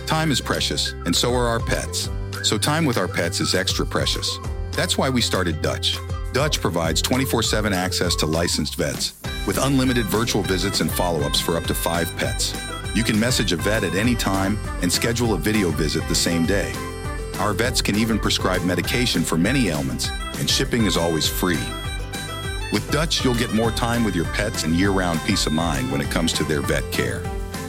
Time is precious, and so are our pets. So time with our pets is extra precious. That's why we started Dutch. Dutch provides 24/7 access to licensed vets with unlimited virtual visits and follow-ups for up to 5 pets. You can message a vet at any time and schedule a video visit the same day. Our vets can even prescribe medication for many ailments, and shipping is always free. With Dutch, you'll get more time with your pets and year-round peace of mind when it comes to their vet care.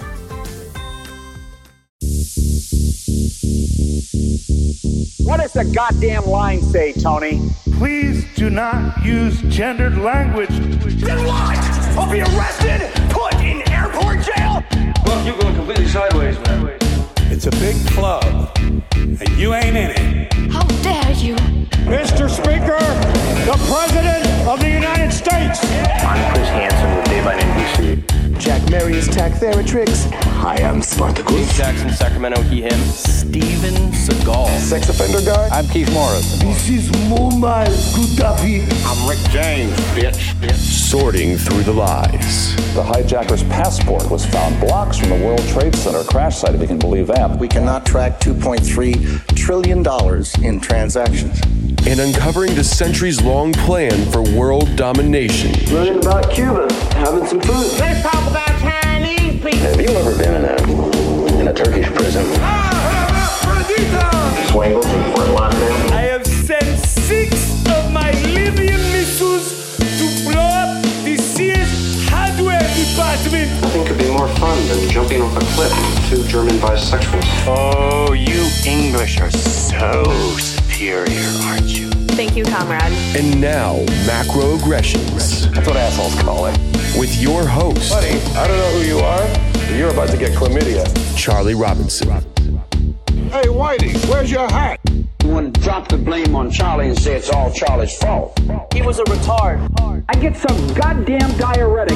What does the goddamn line say, Tony? Please do not use gendered language. Then what? I'll be arrested, put in airport jail? Look, you're going completely sideways, man. It's a big club, and you ain't in it. How dare you? Mr. Speaker, the President of the United States. I'm Chris Hansen with Dave on NBC. Jack Marius Tack-Theratrix. Hi, I'm Spartacus. Jackson, Sacramento, he, him. Steven Seagal. Sex offender guy. I'm Keith Morris. This is Mumbai Gutapi. I'm Rick James, bitch. Sorting through the lies. The hijacker's passport was found blocks from the World Trade Center crash site, if you can believe that. We cannot track $2.3 trillion in transactions. And uncovering the centuries-long plan for world domination. Learning about Cuba, having some food. Let's talk about Chinese people. Have you ever been in a Turkish prison? Swangles and Fort Lauderdale? I have sent 6 of my Libyan missiles to blow up the Sears hardware department. Nothing could be more fun than jumping off a cliff with 2 German bisexuals. Oh, you English are so superior, aren't you? Thank you, comrade. And now, macroaggressions. That's what assholes call it. With your host, Buddy, I don't know who you are, but you're about to get chlamydia. Charlie Robinson. Hey, Whitey, where's your hat? You want to drop the blame on Charlie and say it's all Charlie's fault. He was a retard. I get some goddamn diuretic.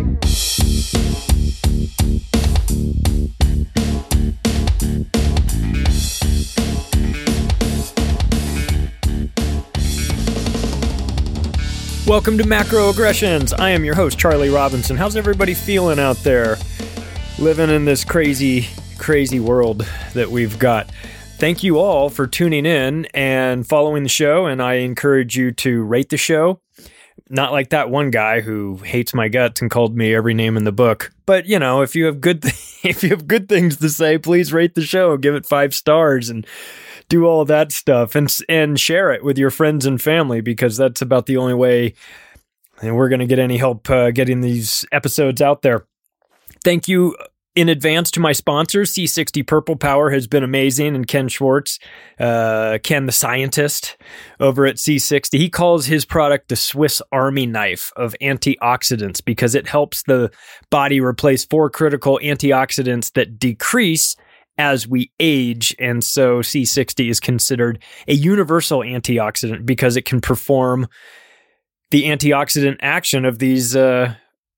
Welcome to Macroaggressions. I am your host, Charlie Robinson. How's everybody feeling out there? Living in this crazy world that we've got. Thank you all for tuning in and following the show, and I encourage you to rate the show. Not like that one guy who hates my guts and called me every name in the book. But, you know, if you have good things to say, please rate the show, give it 5 stars, and do all that stuff, and share it with your friends and family, because that's about the only way we're going to get any help getting these episodes out there. Thank you in advance to my sponsors. C60 Purple Power has been amazing, and Ken Schwartz, Ken the scientist over at C60, he calls his product the Swiss Army knife of antioxidants because it helps the body replace 4 critical antioxidants that decrease as we age. And so C60 is considered a universal antioxidant because it can perform the antioxidant action of these 4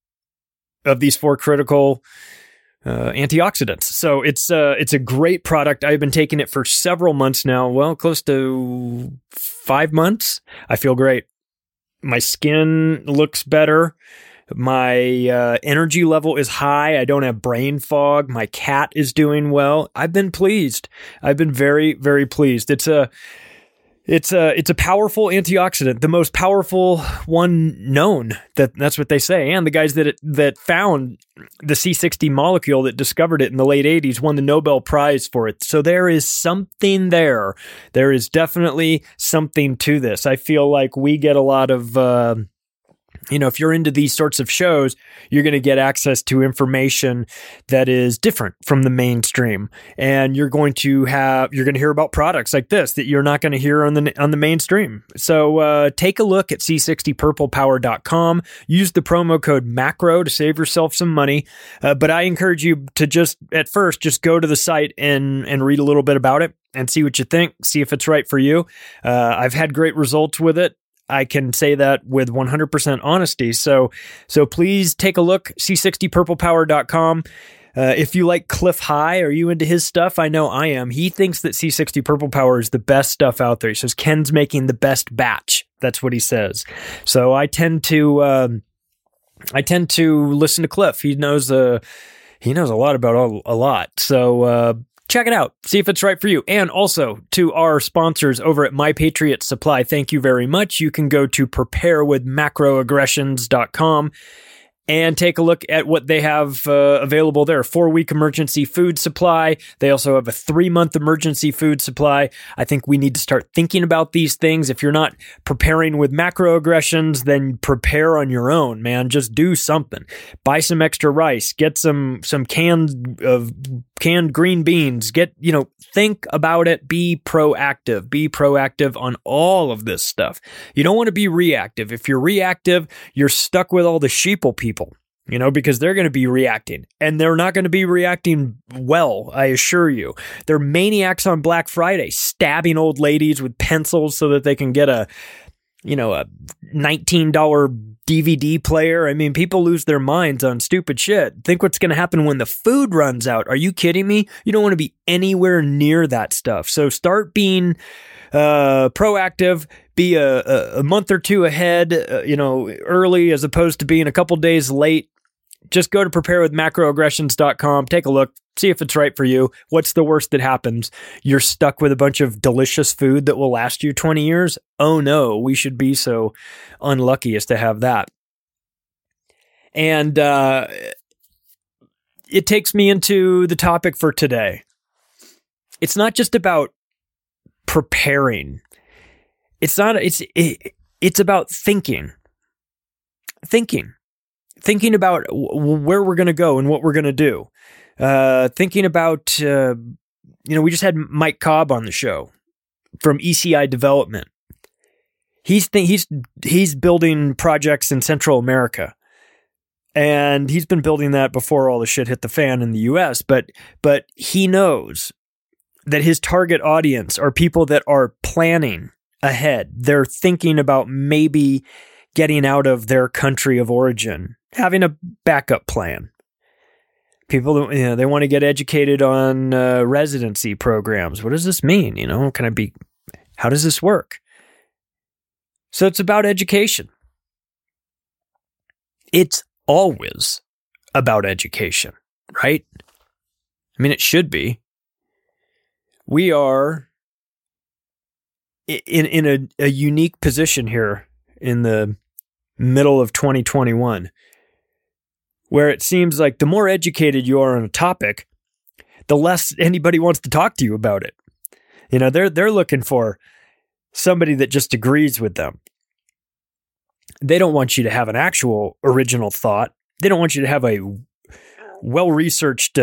critical antioxidants. So it's a great product. I've been taking it for several months now. Well, close to 5 months. I feel great. My skin looks better. My energy level is high. I don't have brain fog. My cat is doing well. I've been pleased. I've been very, very pleased. It's a powerful antioxidant, the most powerful one known. That's what they say. And the guys that found the C60 molecule, that discovered it in the late 80s, won the Nobel Prize for it. So there is something there. There is definitely something to this. I feel like we get a lot of if you're into these sorts of shows, you're going to get access to information that is different from the mainstream. And you're going to hear about products like this that you're not going to hear on the mainstream. So take a look at c60purplepower.com. Use the promo code MACRO to save yourself some money. But I encourage you to just go to the site and read a little bit about it and see what you think. See if it's right for you. I've had great results with it. I can say that with 100% honesty. So please take a look, c60purplepower.com. If you like Cliff High, are you into his stuff? I know I am. He thinks that C60 Purple Power is the best stuff out there. He says Ken's making the best batch. That's what he says. So I tend to listen to Cliff. He knows a lot about a lot. So check it out. See if it's right for you. And also to our sponsors over at My Patriot Supply, thank you very much. You can go to preparewithmacroaggressions.com and take a look at what they have available there. 4-week emergency food supply. They also have a 3-month emergency food supply. I think we need to start thinking about these things. If you're not preparing with macroaggressions, then prepare on your own, man. Just do something. Buy some extra rice. Get some canned green beans. Think about it. Be proactive. Be proactive on all of this stuff. You don't want to be reactive. If you're reactive, you're stuck with all the sheeple people. Because they're going to be reacting, and they're not going to be reacting well, I assure you. They're maniacs on Black Friday, stabbing old ladies with pencils so that they can get a $19 DVD player. I mean, people lose their minds on stupid shit. Think what's going to happen when the food runs out. Are you kidding me? You don't want to be anywhere near that stuff. So start being proactive. Be a month or two ahead, early as opposed to being a couple days late. Just go to preparewithmacroaggressions.com. Take a look. See if it's right for you. What's the worst that happens? You're stuck with a bunch of delicious food that will last you 20 years? Oh no, we should be so unlucky as to have that. And it takes me into the topic for today. It's not just about preparing. It's about thinking about where we're going to go and what we're going to do. Thinking about, we just had Mike Cobb on the show from ECI Development. He's building projects in Central America, and he's been building that before all the shit hit the fan in the US. But he knows that his target audience are people that are planning ahead. They're thinking about maybe getting out of their country of origin, having a backup plan. People, they want to get educated on residency programs. What does this mean? How does this work? So it's about education. It's always about education, right? I mean, it should be. We are in a unique position here in the middle of 2021, where it seems like the more educated you are on a topic, the less anybody wants to talk to you about it. They're looking for somebody that just agrees with them. They don't want you to have an actual original thought. They don't want you to have a well-researched,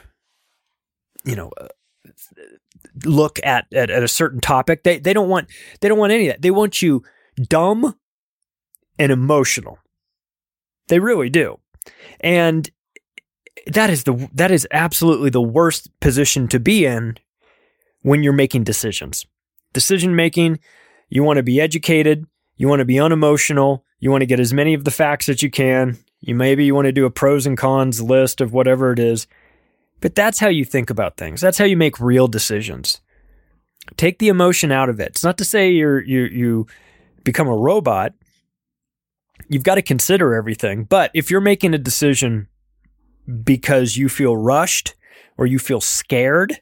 look at a certain topic. They don't want any of that. They want you dumb and emotional. They really do. And that is absolutely the worst position to be in when you're making decisions. Decision making, you want to be educated, you want to be unemotional, you want to get as many of the facts that you can. You want to do a pros and cons list of whatever it is. But that's how you think about things. That's how you make real decisions. Take the emotion out of it. It's not to say you become a robot. You've got to consider everything. But if you're making a decision because you feel rushed or you feel scared,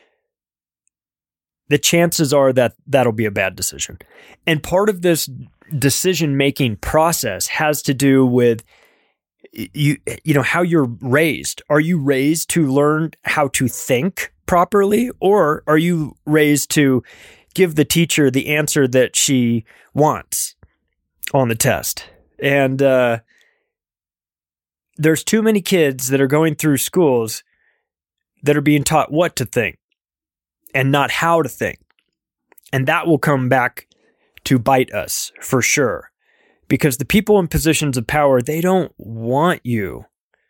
the chances are that that'll be a bad decision. And part of this decision-making process has to do with how you're raised. Are you raised to learn how to think properly, or are you raised to give the teacher the answer that she wants on the test? And there's too many kids that are going through schools that are being taught what to think and not how to think. And that will come back to bite us for sure. Because the people in positions of power, they don't want you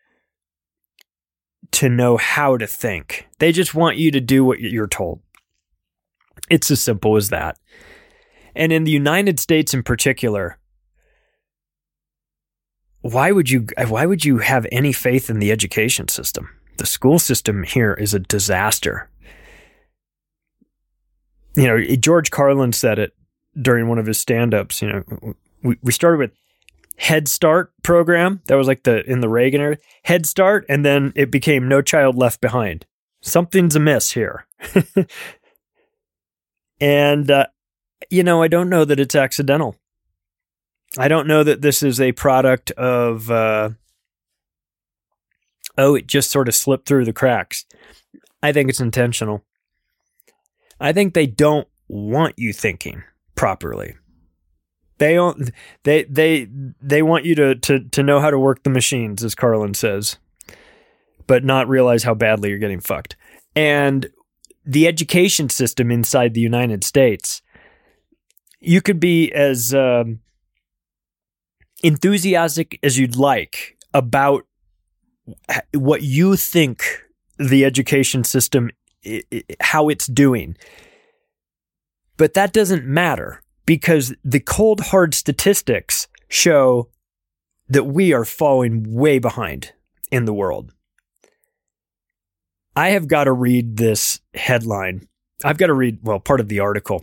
to know how to think. They just want you to do what you're told. It's as simple as that. And in the United States in particular, why would you have any faith in the education system? The school system here is a disaster. George Carlin said it during one of his stand-ups. We started with Head Start program. That was like in the Reagan era. Head Start, and then it became No Child Left Behind. Something's amiss here. And, I don't know that it's accidental. I don't know that this is a product of, it just sort of slipped through the cracks. I think it's intentional. I think they don't want you thinking properly. They want you to know how to work the machines, as Carlin says, but not realize how badly you're getting fucked. And the education system inside the United States, you could be as enthusiastic as you'd like about what you think the education system, how it's doing. But that doesn't matter, because the cold, hard statistics show that we are falling way behind in the world. I have got to read this headline. I've got to read, part of the article.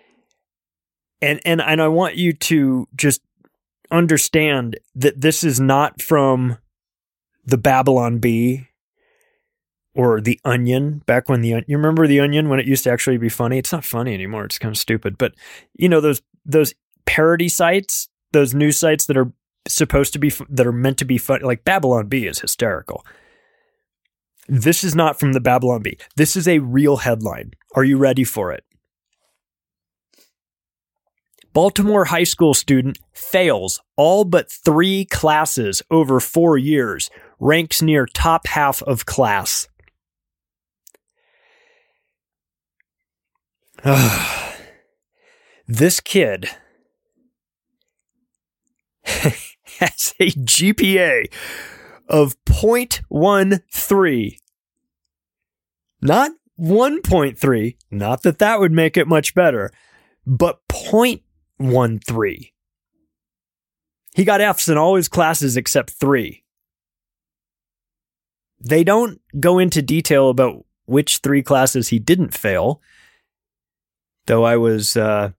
And I want you to just understand that this is not from the Babylon Bee or the Onion, back when you remember the Onion when it used to actually be funny? It's not funny anymore. It's kind of stupid. But those parody sites, those news sites that are supposed to be, that are meant to be funny, like Babylon Bee is hysterical. This is not from the Babylon Bee. This is a real headline. Are you ready for it? Baltimore high school student fails all but 3 classes over 4 years, ranks near top half of class. This kid has a GPA of 0.13. Not 1.3, not that would make it much better, but 0.13. He got Fs in all his classes except 3. They don't go into detail about which 3 classes he didn't fail, though I was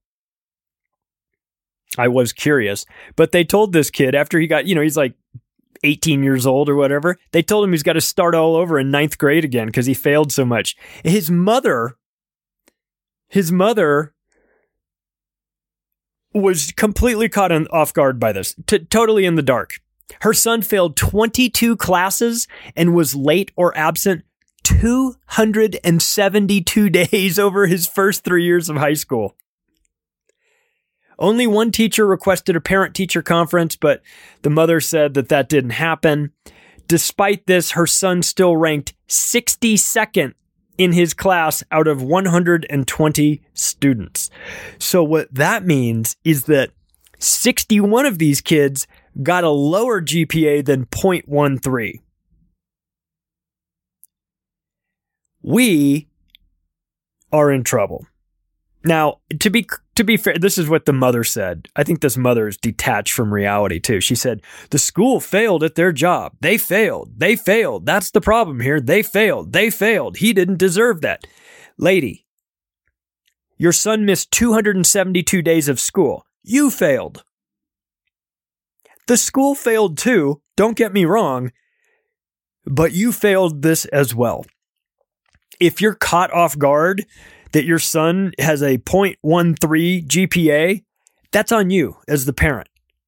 curious. But they told this kid after he got, he's like 18 years old or whatever, they told him he's got to start all over in 9th grade again because he failed so much. His mother was completely caught off guard by this, totally in the dark. Her son failed 22 classes and was late or absent 272 days over his first 3 years of high school. Only one teacher requested a parent-teacher conference, but the mother said that didn't happen. Despite this, her son still ranked 62nd in his class out of 120 students. So what that means is that 61 of these kids got a lower GPA than 0.13. We are in trouble. Now, to be fair, this is what the mother said. I think this mother is detached from reality too. She said, the school failed at their job. They failed. That's the problem here. They failed. He didn't deserve that. Lady, your son missed 272 days of school. You failed. The school failed too. Don't get me wrong, but you failed this as well. If you're caught off guard that your son has a 0.13 GPA, that's on you as the parent.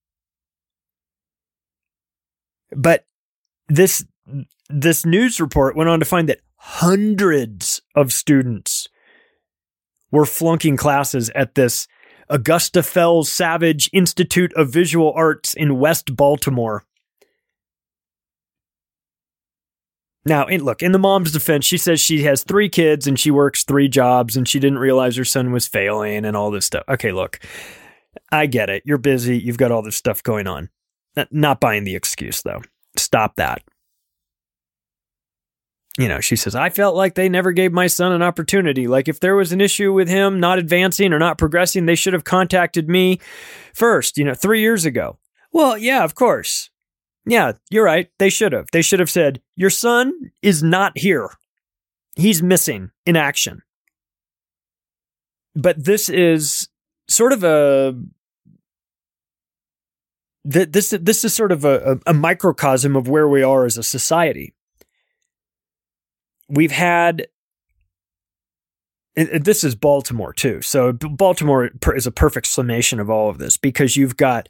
But this news report went on to find that hundreds of students were flunking classes at this Augusta Fells Savage Institute of Visual Arts in West Baltimore. Now, look, in the mom's defense, she says she has 3 kids and she works 3 jobs and she didn't realize her son was failing and all this stuff. Okay, look, I get it. You're busy. You've got all this stuff going on. Not buying the excuse, though. Stop that. She says, I felt like they never gave my son an opportunity. Like if there was an issue with him not advancing or not progressing, they should have contacted me first, 3 years ago. Well, yeah, of course. Yeah, you're right. They should have. They should have said, your son is not here. He's missing in action. But this is sort of this is sort of a microcosm of where we are as a society. we've had, this is Baltimore too. So Baltimore is a perfect summation of all of this, because you've got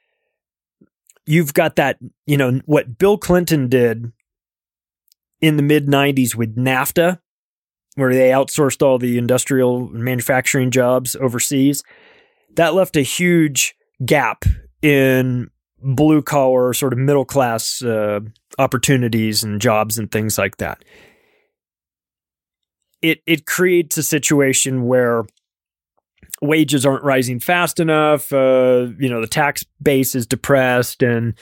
that, what Bill Clinton did in the mid 90s with NAFTA, where they outsourced all the industrial manufacturing jobs overseas. That left a huge gap in blue collar, sort of middle class opportunities and jobs and things like that. It creates a situation where wages aren't rising fast enough. The tax base is depressed, and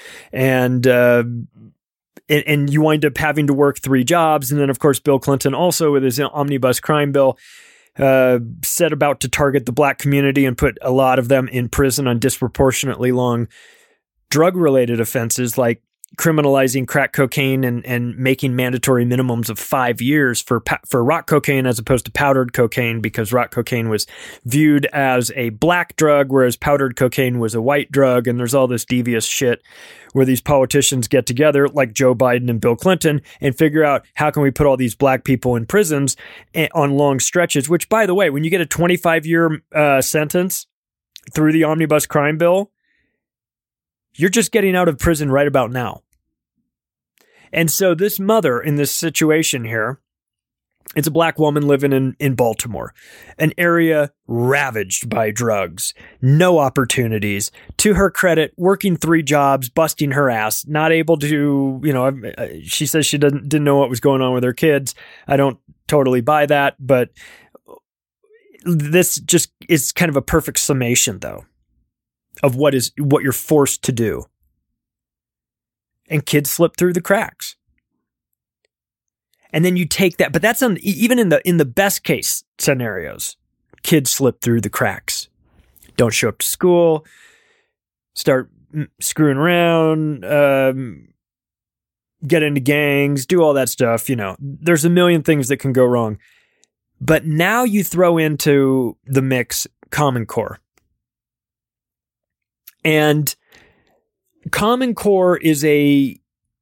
you wind up having to work 3 jobs. And then, of course, Bill Clinton also, with his omnibus crime bill, set about to target the black community and put a lot of them in prison on disproportionately long drug-related offenses, like criminalizing crack cocaine and making mandatory minimums of 5 years for rock cocaine as opposed to powdered cocaine, because rock cocaine was viewed as a black drug, whereas powdered cocaine was a white drug. And there's all this devious shit where these politicians get together, like Joe Biden and Bill Clinton, and figure out how can we put all these black people in prisons on long stretches, which, by the way, when you get a 25-year sentence through the omnibus crime bill, you're just getting out of prison right about now. And so this mother in this situation here, it's a black woman living in Baltimore, an area ravaged by drugs, no opportunities. To her credit, working 3 jobs, busting her ass, not able to, she says she didn't know what was going on with her kids. I don't totally buy that, but this just is kind of a perfect summation, though, of what you're forced to do. And kids slip through the cracks. And then you take that, but that's even in the best case scenarios, kids slip through the cracks. Don't show up to school, start screwing around, get into gangs, do all that stuff. There's a million things that can go wrong. But now you throw into the mix Common Core. And Common Core is an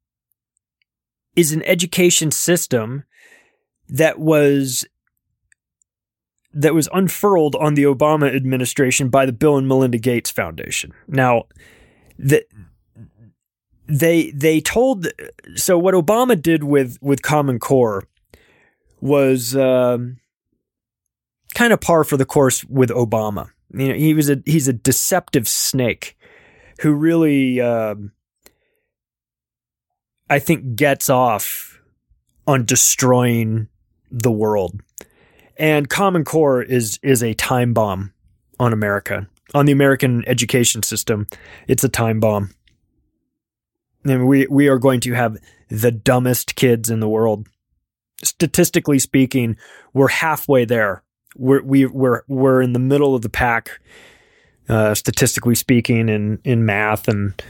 education system that was unfurled on the Obama administration by the Bill and Melinda Gates Foundation. Now, they told, so what Obama did with Common Core was kind of par for the course with Obama. He's a deceptive snake who really, I think, gets off on destroying the world. And Common Core is a time bomb on America, on the American education system. It's a time bomb. And we are going to have the dumbest kids in the world. Statistically speaking, we're halfway there. We're in the middle of the pack, statistically speaking, in math and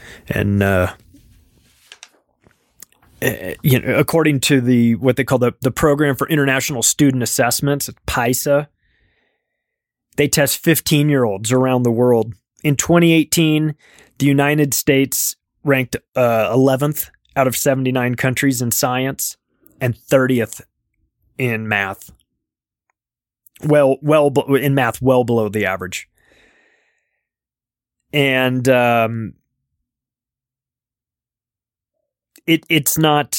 according to what they call the Program for International Student Assessments, PISA. They test 15-year-olds around the world. In 2018, the United States ranked 11th out of 79 countries in science and 30th in math. Well below the average. And it's not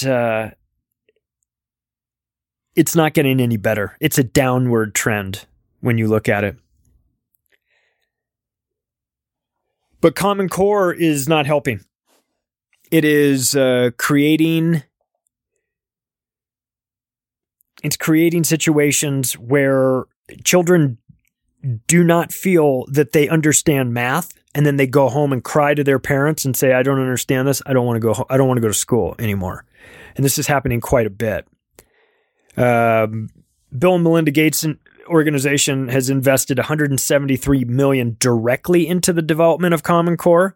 getting any better. It's a downward trend when you look at it. But Common Core is not helping. It is creating situations where children do not feel that they understand math, and then they go home and cry to their parents and say, "I don't understand this. I don't want to go. I don't want to go to school anymore." And this is happening quite a bit. Bill and Melinda Gates organization has invested $173 million directly into the development of Common Core,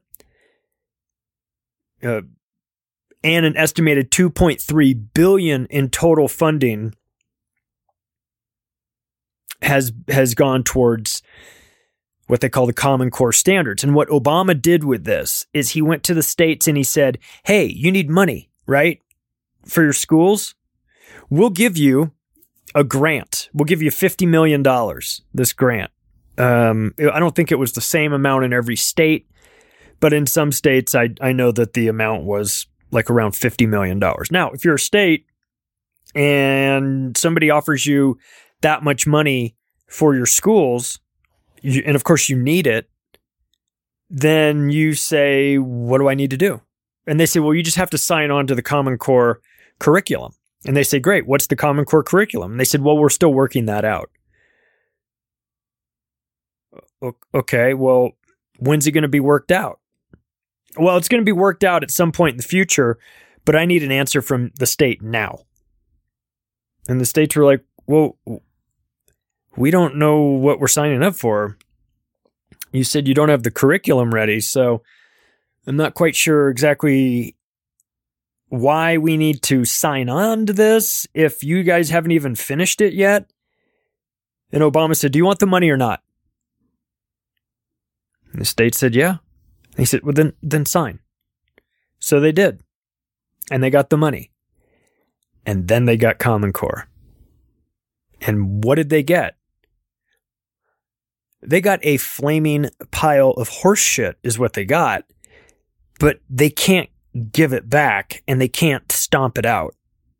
and an estimated $2.3 billion in total funding has gone towards what they call the Common Core standards. And what Obama did with this is he went to the states and he said, "Hey, you need money, right, for your schools? we'll give you a grant. We'll give you $50 million, this grant. I don't think it was the same amount in every state, but in some states, I know that the amount was like around $50 million. Now, if you're a state and somebody offers you that much money for your schools, and of course you need it, then you say, what do I need to do? And they say, well, you just have to sign on to the Common Core curriculum. And they say, great, what's the Common Core curriculum? And they said, well, we're still working that out. Okay, well, when's it going to be worked out? Well, it's going to be worked out at some point in the future, but I need an answer from the state now. And the states were like, well, we don't know what we're signing up for. You said you don't have the curriculum ready, so I'm not quite sure exactly why we need to sign on to this if you guys haven't even finished it yet. And Obama said, do you want the money or not? And the state said, yeah. And he said, well, then sign. So they did. And they got the money. And then they got Common Core. And what did they get? They got a flaming pile of horse shit is what they got. But they can't give it back and they can't stomp it out.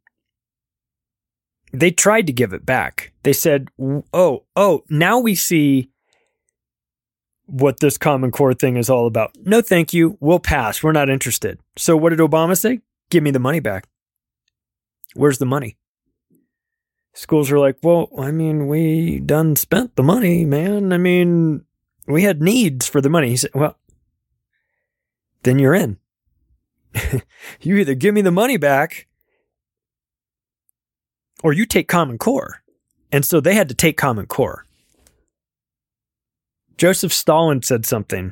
They tried to give it back. They said, oh, now we see what this Common Core thing is all about. No, thank you. We'll pass. We're not interested. So what did Obama say? Give me the money back. Where's the money? Schools are like, well, I mean, we done spent the money, man. I mean, we had needs for the money. He said, well, then you're in. You either give me the money back or you take Common Core. And so they had to take Common Core. Joseph Stalin said something.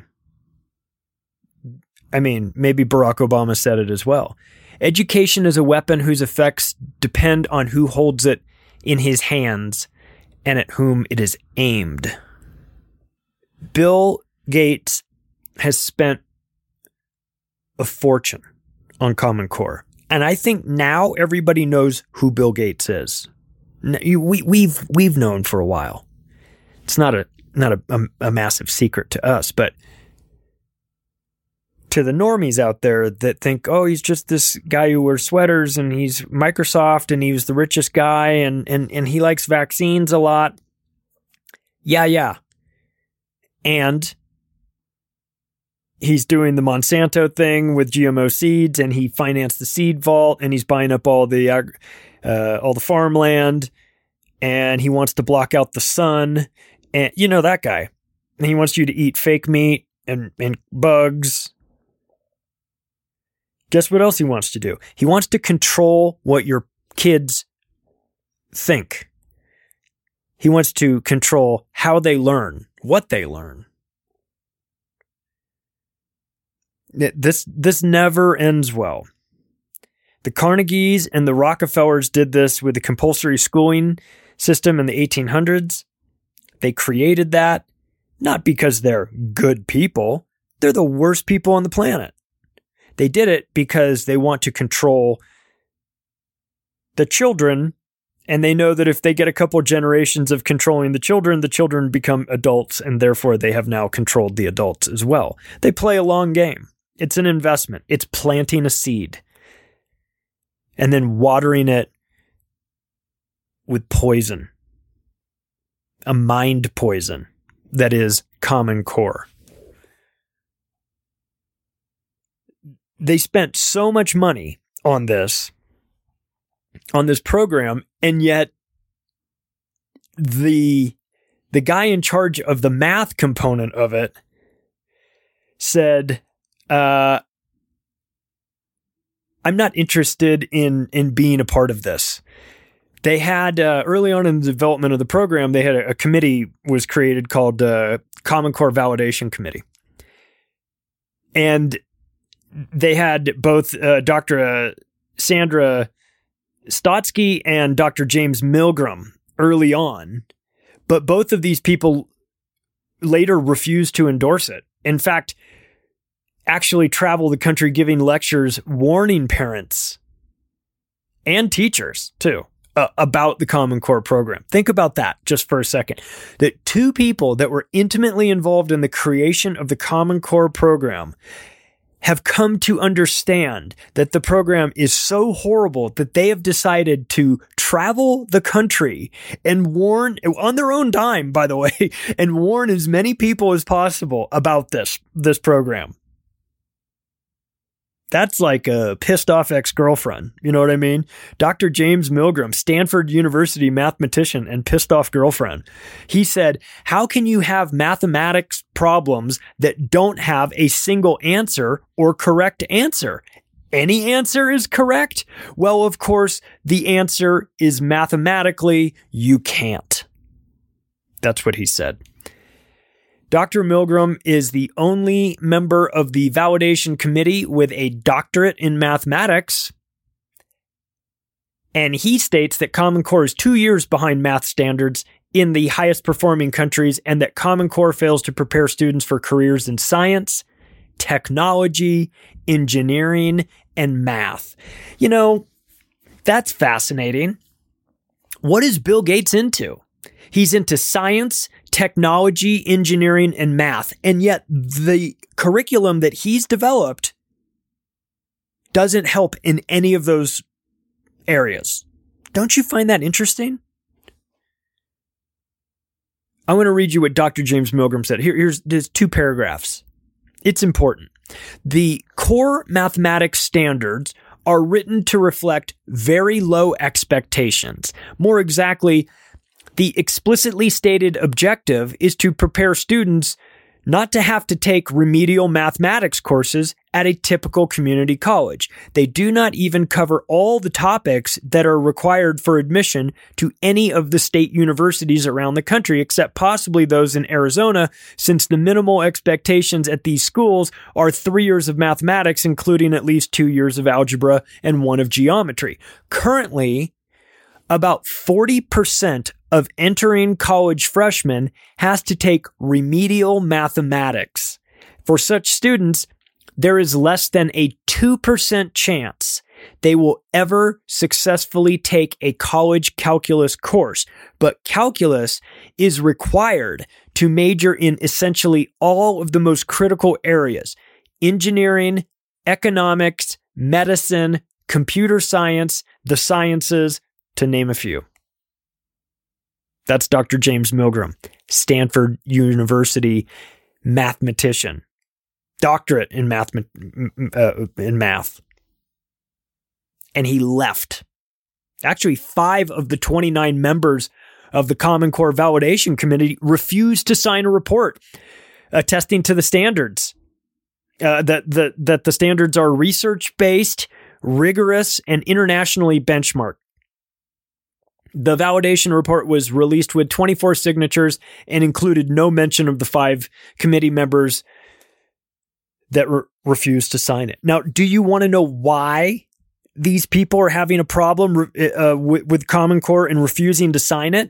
I mean, maybe Barack Obama said it as well. Education is a weapon whose effects depend on who holds it in his hands and at whom it is aimed. Bill Gates has spent a fortune on Common Core. And I think now everybody knows who Bill Gates is. We've known for a while. It's not a massive secret to us, but to the normies out there that think, oh, he's just this guy who wears sweaters and he's Microsoft and he was the richest guy and he likes vaccines a lot. Yeah. And he's doing the Monsanto thing with GMO seeds and he financed the seed vault and he's buying up all the farmland and he wants to block out the sun. And you know that guy. And he wants you to eat fake meat and bugs. Guess what else he wants to do? He wants to control what your kids think. He wants to control how they learn, what they learn. This never ends well. The Carnegies and the Rockefellers did this with the compulsory schooling system in the 1800s. They created that not because they're good people. They're the worst people on the planet. They did it because they want to control the children, and they know that if they get a couple generations of controlling the children become adults, and therefore they have now controlled the adults as well. They play a long game. It's an investment. It's planting a seed and then watering it with poison. A mind poison that is Common Core. They spent so much money on this program, and yet the guy in charge of the math component of it said, I'm not interested in being a part of this. They had, early on in the development of the program, they had a committee was created called Common Core Validation Committee. And they had both Dr. Sandra Stotsky and Dr. James Milgram early on, but both of these people later refused to endorse it. In fact, actually travel the country giving lectures warning parents and teachers too about the Common Core program. Think about that just for a second. That two people that were intimately involved in the creation of the Common Core program have come to understand that the program is so horrible that they have decided to travel the country and warn, on their own dime, by the way, and warn as many people as possible about this program. That's like a pissed off ex-girlfriend. You know what I mean? Dr. James Milgram, Stanford University mathematician and pissed off girlfriend. He said, how can you have mathematics problems that don't have a single answer or correct answer? Any answer is correct? Well, of course, the answer is mathematically, you can't. That's what he said. Dr. Milgram is the only member of the validation committee with a doctorate in mathematics. And he states that Common Core is 2 years behind math standards in the highest performing countries, and that Common Core fails to prepare students for careers in science, technology, engineering, and math. You know, that's fascinating. What is Bill Gates into? He's into science, technology, engineering, and math. And yet the curriculum that he's developed doesn't help in any of those areas. Don't you find that interesting? I want to read you what Dr. James Milgram said. There's 2 paragraphs. It's important. The core mathematics standards are written to reflect very low expectations. More exactly, the explicitly stated objective is to prepare students not to have to take remedial mathematics courses at a typical community college. They do not even cover all the topics that are required for admission to any of the state universities around the country, except possibly those in Arizona, since the minimal expectations at these schools are 3 years of mathematics, including at least 2 years of algebra and 1 of geometry. Currently, about 40% of entering college freshmen has to take remedial mathematics. For such students, there is less than a 2% chance they will ever successfully take a college calculus course. But calculus is required to major in essentially all of the most critical areas: engineering, economics, medicine, computer science, the sciences, to name a few. That's Dr. James Milgram, Stanford University mathematician, doctorate in math. And he left. Actually, 5 of the 29 members of the Common Core Validation Committee refused to sign a report attesting to the standards, that the standards are research-based, rigorous, and internationally benchmarked. The validation report was released with 24 signatures and included no mention of the 5 committee members that refused to sign it. Now, do you want to know why these people are having a problem with Common Core and refusing to sign it?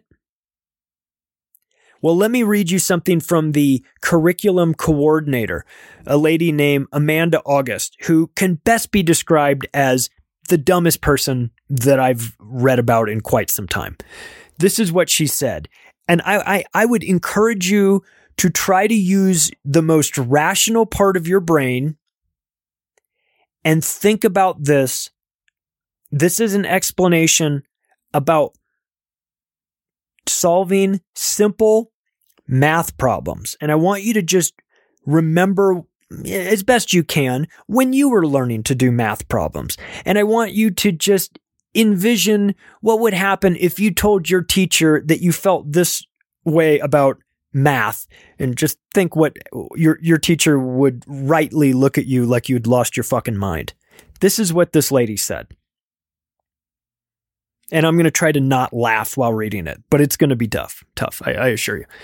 Well, let me read you something from the curriculum coordinator, a lady named Amanda August, who can best be described as the dumbest person that I've read about in quite some time. This is what she said. And I would encourage you to try to use the most rational part of your brain and think about this. This is an explanation about solving simple math problems. And I want you to just remember as best you can when you were learning to do math problems. And I want you to just envision what would happen if you told your teacher that you felt this way about math, and just think what your teacher would rightly look at you like you'd lost your fucking mind. This is what this lady said. And I'm going to try to not laugh while reading it, but it's going to be tough, I assure you.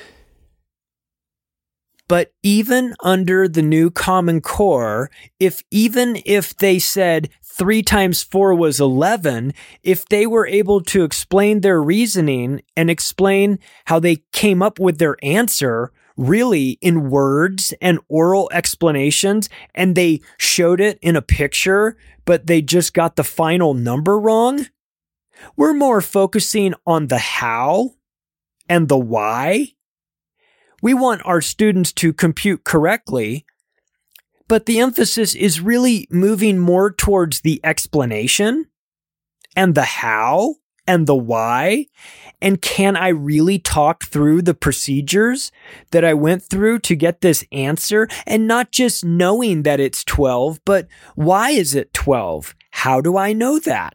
But even under the new Common Core, even if they said 3 times 4 was 11, if they were able to explain their reasoning and explain how they came up with their answer really in words and oral explanations, and they showed it in a picture, but they just got the final number wrong, We're more focusing on the how and the why. We want our students to compute correctly, but the emphasis is really moving more towards the explanation and the how and the why. And can I really talk through the procedures that I went through to get this answer? And not just knowing that it's 12, but why is it 12? How do I know that?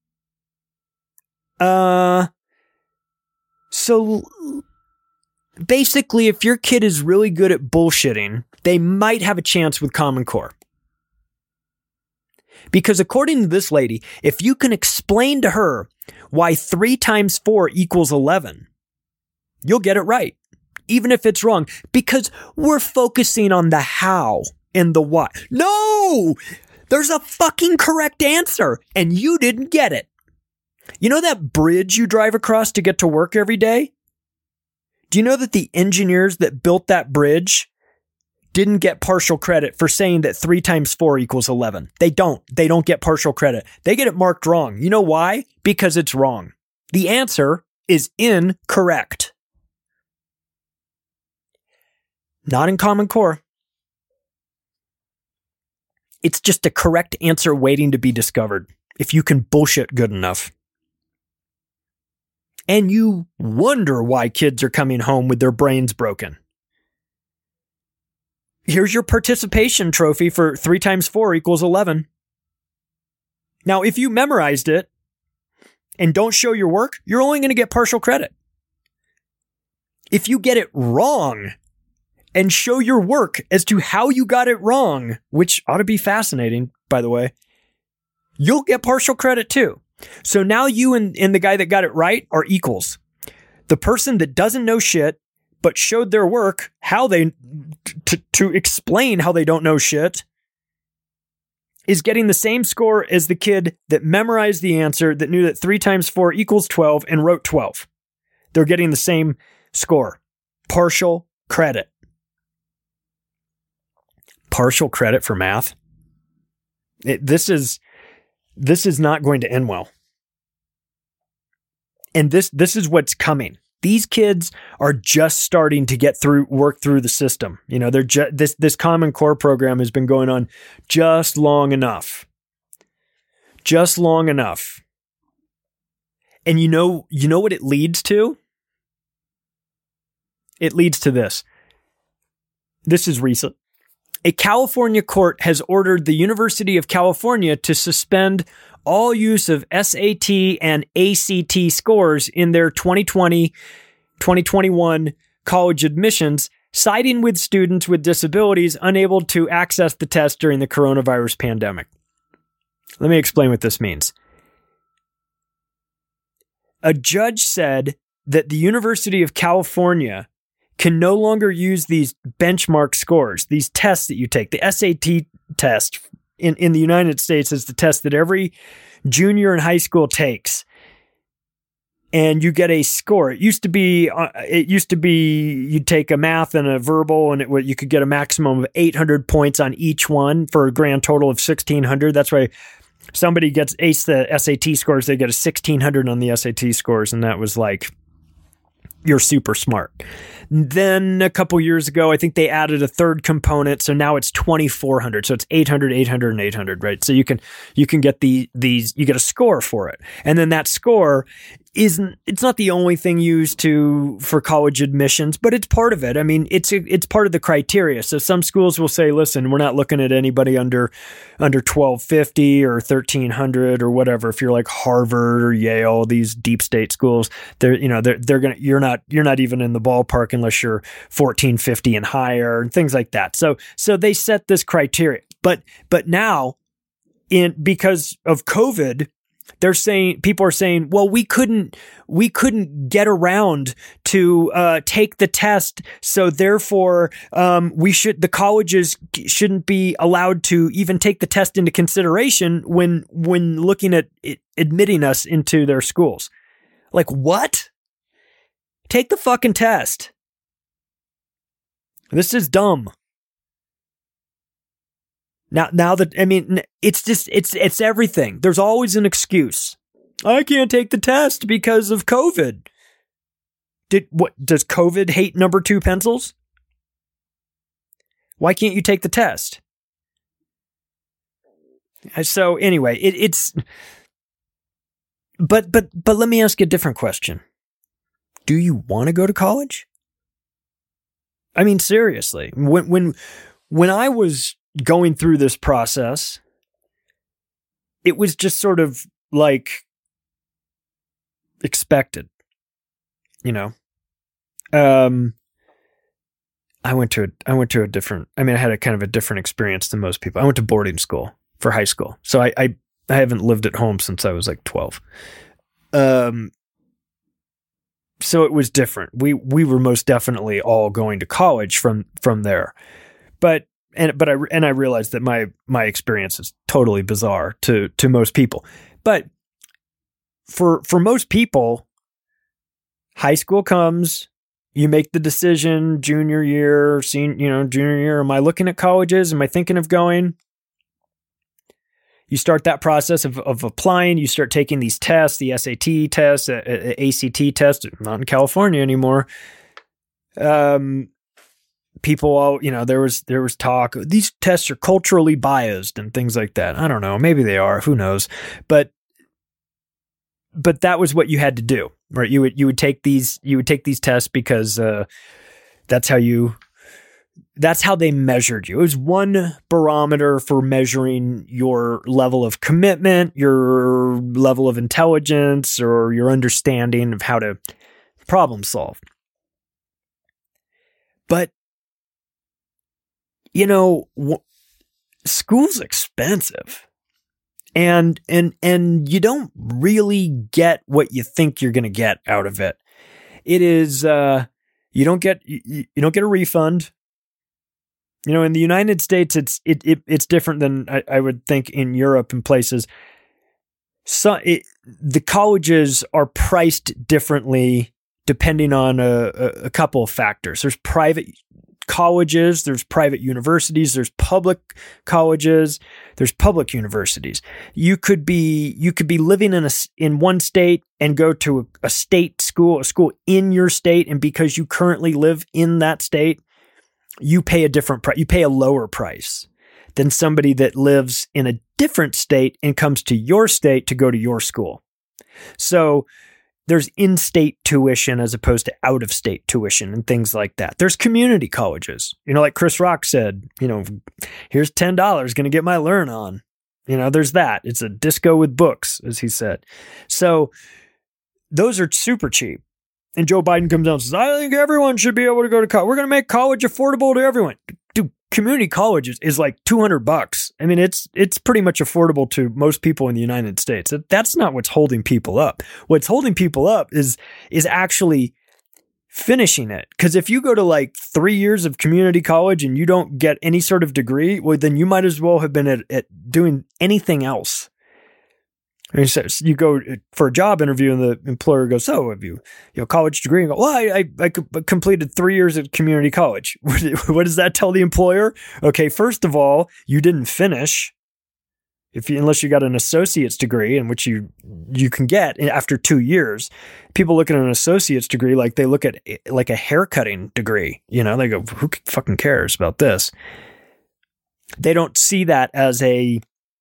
So basically, if your kid is really good at bullshitting, they might have a chance with Common Core. Because according to this lady, if you can explain to her why 3 times 4 equals 11, you'll get it right, even if it's wrong, because we're focusing on the how and the why. No! There's a fucking correct answer, and you didn't get it. You know that bridge you drive across to get to work every day? Do you know that the engineers that built that bridge didn't get partial credit for saying that 3 times 4 equals 11? They don't get partial credit. They get it marked wrong. You know why? Because it's wrong. The answer is incorrect. Not in Common Core. It's just a correct answer waiting to be discovered if you can bullshit good enough. And you wonder why kids are coming home with their brains broken. Here's your participation trophy for 3 times 4 equals 11. Now, if you memorized it and don't show your work, you're only going to get partial credit. If you get it wrong and show your work as to how you got it wrong, which ought to be fascinating, by the way, you'll get partial credit too. So now you and the guy that got it right are equals. The person that doesn't know shit but showed their work how they to explain how they don't know shit is getting the same score as the kid that memorized the answer, that knew that 3 times 4 equals 12 and wrote 12. They're getting the same score. Partial credit. Partial credit for math. This is not going to end well. And this is what's coming. These kids are just starting to work through the system. You know, this Common Core program has been going on just long enough. Just long enough. And you know what it leads to? It leads to this. This is recent. A California court has ordered the University of California to suspend all use of SAT and ACT scores in their 2020-2021 college admissions, siding with students with disabilities unable to access the test during the coronavirus pandemic. Let me explain what this means. A judge said that the University of California can no longer use these benchmark scores, these tests that you take. The SAT test in the United States is the test that every junior in high school takes. And you get a score. It used to be you'd take a math and a verbal, and you could get a maximum of 800 points on each one for a grand total of 1,600. That's why somebody gets ace the SAT scores, they get a 1,600 on the SAT scores, and that was like, you're super smart. Then a couple years ago, I think they added a third component. So now it's 2,400. So it's 800, 800, and 800, right? So you can get you get a score for it. And then that score it's not the only thing used for college admissions, but it's part of it. I mean, it's part of the criteria. So some schools will say, listen, we're not looking at anybody under 1,250 or 1,300 or whatever. If you're like Harvard or Yale, these deep state schools, you're not even in the ballpark unless you're 1,450 and higher and things like that. So they set this criteria, but now because of COVID, people are saying, well, we couldn't get around to take the test, so therefore the colleges shouldn't be allowed to even take the test into consideration when looking at admitting us into their schools. Like, what? Take the fucking test. This is dumb. Now that, I mean, it's everything. There's always an excuse. I can't take the test because of COVID. Does COVID hate number 2 pencils? Why can't you take the test? So anyway, but let me ask you a different question. Do you want to go to college? I mean, seriously, when I was going through this process, it was just sort of like expected, you know. I went to a different. I mean, I had a kind of a different experience than most people. I went to boarding school for high school, so I haven't lived at home since I was like 12. So it was different. We were most definitely all going to college from there, but I realized that my experience is totally bizarre to most people. But for most people, high school comes. You make the decision, junior year, junior year. Am I looking at colleges? Am I thinking of going? You start that process of applying. You start taking these tests, the SAT test, ACT test, not in California anymore. People all, there was talk, these tests are culturally biased and things like that. I don't know. Maybe they are. Who knows? But that was what you had to do, right? You would take these tests because that's how they measured you. It was one barometer for measuring your level of commitment, your level of intelligence, or your understanding of how to problem solve. But school's expensive. And you don't really get what you think you're going to get out of it. It is, you don't get a refund. In the United States, it's different than I would think in Europe and places. So the colleges are priced differently depending on a couple of factors. There's private colleges, there's private universities, there's public colleges, there's public universities. You could be living in one state and go to a state school, a school in your state, and because you currently live in that state, you pay a different price. You pay a lower price than somebody that lives in a different state and comes to your state to go to your school. So there's in-state tuition as opposed to out-of-state tuition and things like that. There's community colleges. Like Chris Rock said, here's $10, going to get my learn on. There's that. It's a disco with books, as he said. So those are super cheap. And Joe Biden comes out and says, I think everyone should be able to go to college. We're going to make college affordable to everyone. Dude, community college is like $200. I mean, it's pretty much affordable to most people in the United States. That's not what's holding people up. What's holding people up is actually finishing it. Because if you go to like 3 years of community college and you don't get any sort of degree, well, then you might as well have been at doing anything else. And so you go for a job interview and the employer goes, so have you college degree? And go, well, I completed 3 years at community college. What does that tell the employer? Okay, first of all, you didn't finish unless you got an associate's degree, in which you can get after 2 years. People look at an associate's degree like they look at like a haircutting degree. They go, who fucking cares about this? They don't see that as a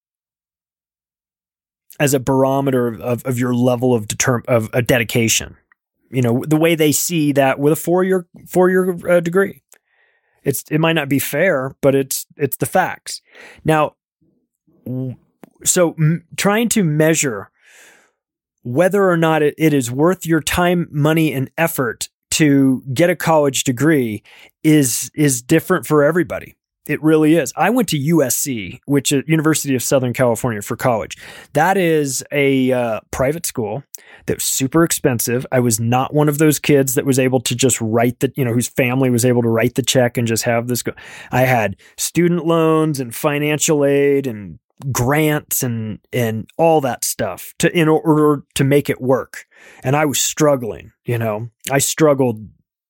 barometer of your level of dedication. The way they see that with a four-year degree. It might not be fair, but it's the facts. Now, so trying to measure whether or not it is worth your time, money, and effort to get a college degree is different for everybody. It really is. I went to USC, which is University of Southern California, for college. That is a private school that was super expensive. I was not one of those kids that was able to just write whose family was able to write the check and just have this go. I had student loans and financial aid and grants and all that stuff in order to make it work. And I was struggling, I struggled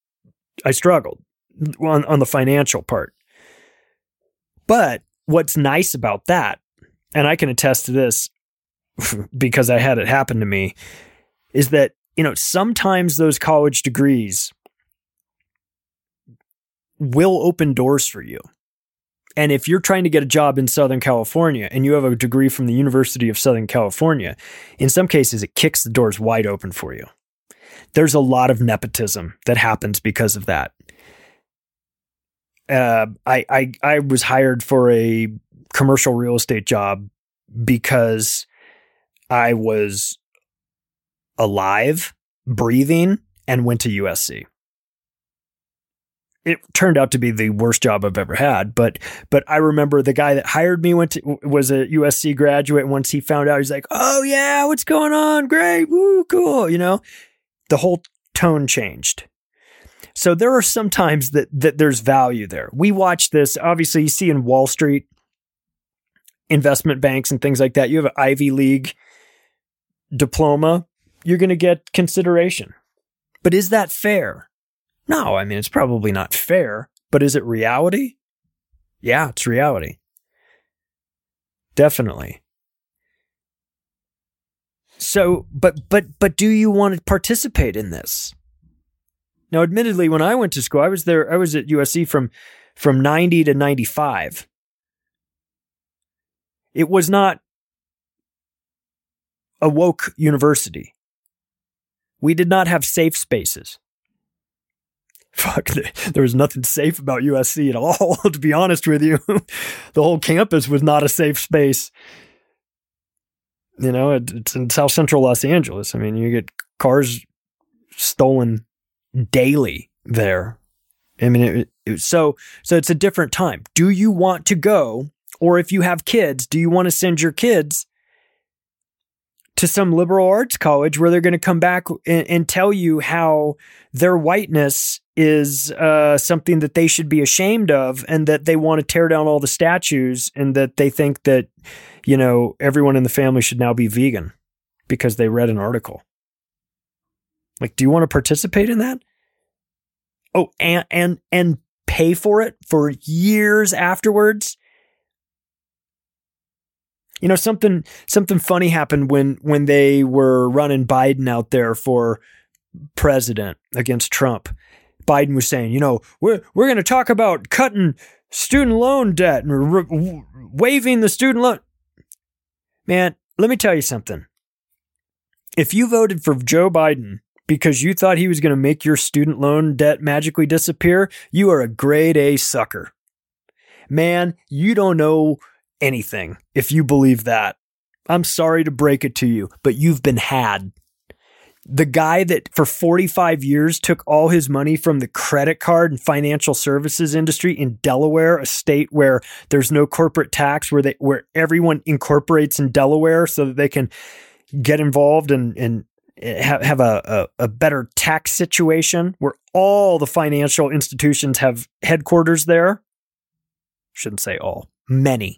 on the financial part. But what's nice about that, and I can attest to this, because I had it happen to me, is that, sometimes those college degrees will open doors for you. And if you're trying to get a job in Southern California and you have a degree from the University of Southern California, in some cases, it kicks the doors wide open for you. There's a lot of nepotism that happens because of that. I was hired for a commercial real estate job because I was alive, breathing, and went to USC. It turned out to be the worst job I've ever had, but I remember the guy that hired me was a USC graduate. And once he found out, he's like, "Oh yeah, what's going on? Great, woo, cool." The whole tone changed. So there are some times that there's value there. We watch this. Obviously, you see in Wall Street, investment banks and things like that. You have an Ivy League diploma, you're going to get consideration. But is that fair? No, I mean, it's probably not fair, but is it reality? Yeah, it's reality. Definitely. So, but do you want to participate in this? Now, admittedly, when I went to school, I was at USC from 90 to 95. It was not a woke university. We did not have safe spaces. Fuck, there was nothing safe about USC at all, to be honest with you. The whole campus was not a safe space. It's in South Central Los Angeles. I mean, you get cars stolen daily there. I mean, so it's a different time. Do you want to go, or if you have kids, do you want to send your kids to some liberal arts college where they're going to come back and tell you how their whiteness is something that they should be ashamed of, and that they want to tear down all the statues, and that they think that, everyone in the family should now be vegan because they read an article? Like, do you want to participate in that? Oh, and pay for it for years afterwards? Something funny happened when they were running Biden out there for president against Trump. Biden was saying, we're going to talk about cutting student loan debt and waiving the student loan. Man, let me tell you something. If you voted for Joe Biden because you thought he was going to make your student loan debt magically disappear, you are a grade A sucker. Man, you don't know anything if you believe that. I'm sorry to break it to you, but you've been had. The guy that for 45 years took all his money from the credit card and financial services industry in Delaware, a state where there's no corporate tax, where everyone incorporates in Delaware so that they can get involved and have a better tax situation, where all the financial institutions have headquarters there. Shouldn't say all, many.